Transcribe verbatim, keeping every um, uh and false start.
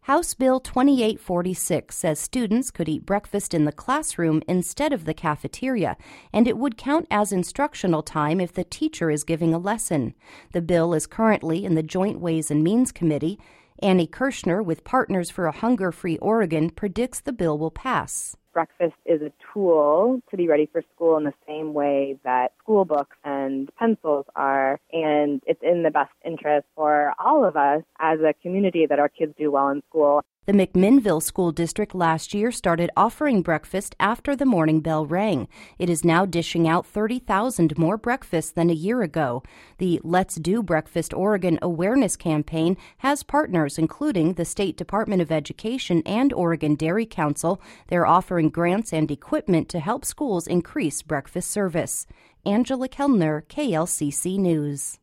House Bill twenty-eight forty-six says students could eat breakfast in the classroom instead of the cafeteria, and it would count as instructional time if the teacher is giving a lesson. The bill is currently in the Joint Ways and Means Committee. Annie Kirschner with Partners for a Hunger-Free Oregon predicts the bill will pass. Breakfast is a tool to be ready for school in the same way that school books and pencils are, and it's in the best interest for all of us as a community that our kids do well in school. The McMinnville School District last year started offering breakfast after the morning bell rang. It is now dishing out thirty thousand more breakfasts than a year ago. The Let's Do Breakfast Oregon Awareness Campaign has partners including the State Department of Education and Oregon Dairy Council. They're offering grants and equipment to help schools increase breakfast service. Angela Kellner, K L C C News.